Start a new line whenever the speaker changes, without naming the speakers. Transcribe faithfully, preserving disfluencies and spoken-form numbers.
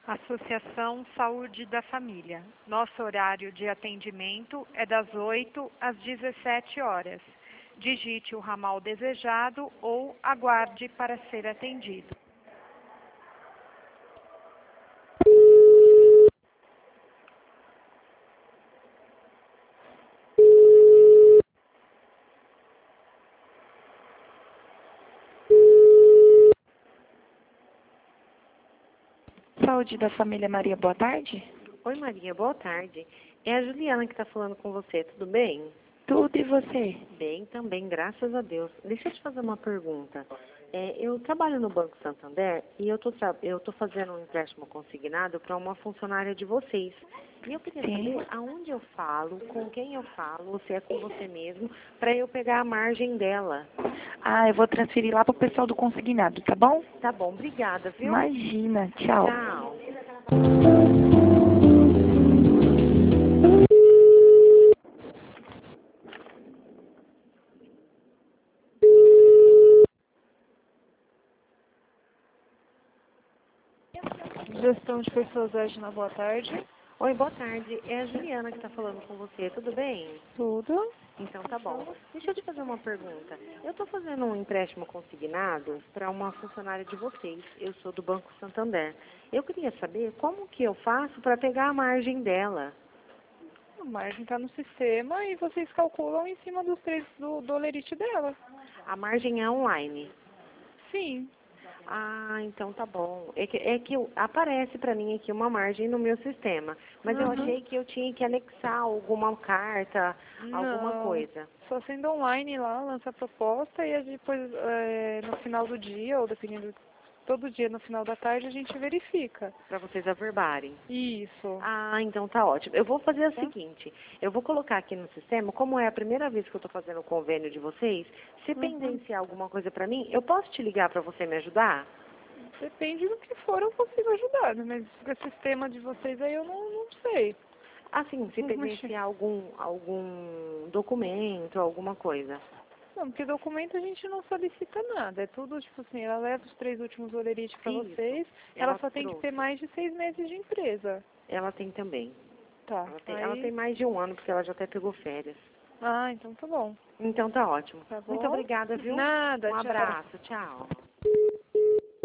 Associação Saúde da Família. Nosso horário de atendimento é das oito às dezessete horas. Digite o ramal desejado ou aguarde para ser atendido.
Saúde da Família Maria, boa tarde.
Oi, Maria, boa tarde. É a Juliana que está falando com você, tudo bem?
Tudo e você?
Bem, também, graças a Deus. Deixa eu te fazer uma pergunta. É, eu trabalho no Banco Santander e eu tô, eu tô fazendo um empréstimo consignado para uma funcionária de vocês. E eu queria
Sim.
saber aonde eu falo, com quem eu falo, ou se é com você mesmo, para eu pegar a margem dela.
Ah, eu vou transferir lá pro pessoal do consignado, tá bom?
Tá bom, obrigada, viu?
Imagina, tchau.
Tchau.
Gestão de pessoas hoje na boa tarde.
Oi, boa tarde. É a Juliana que está falando com você, tudo bem?
Tudo.
Então tá bom. Deixa eu te fazer uma pergunta. Eu estou fazendo um empréstimo consignado para uma funcionária de vocês. Eu sou do Banco Santander. Eu queria saber como que eu faço para pegar a margem dela.
A margem está no sistema e vocês calculam em cima dos três do, do olerite dela.
A margem é online.
Sim.
Ah, então tá bom. É que, é que eu- aparece para mim aqui uma margem no meu sistema, mas eu
Uhum.
achei que eu tinha que anexar alguma carta, alguma
Não.
coisa.
Só sendo online lá, lança a proposta e aí depois, é, no final do dia, ou dependendo, todo dia no final da tarde, a gente verifica.
Para vocês averbarem.
Isso.
Ah, então tá ótimo. Eu vou fazer o
Tá?
seguinte, eu vou colocar aqui no sistema, como é a primeira vez que eu estou fazendo o convênio de vocês, se
Uhum.
pendenciar alguma coisa para mim, eu posso te ligar para você me ajudar?
Depende do que for, eu consigo ajudar, né? Mas o sistema de vocês aí eu não, não sei.
Assim, se
Não mexi.
pendenciar algum, algum documento, alguma coisa.
Não, porque documento a gente não solicita nada. É tudo, tipo assim, ela leva os três últimos olerites para
Isso.
vocês, ela,
Ela
só tem que
trouxe.
ter mais de seis meses de empresa.
Ela tem também.
Tá.
Ela tem, ela
Aí.
tem mais de um ano, porque ela já até pegou férias.
Ah, então tá bom.
Então tá ótimo.
Tá
Muito
bom?
obrigada, viu?
Nada,
Um
tchau.
abraço, tchau.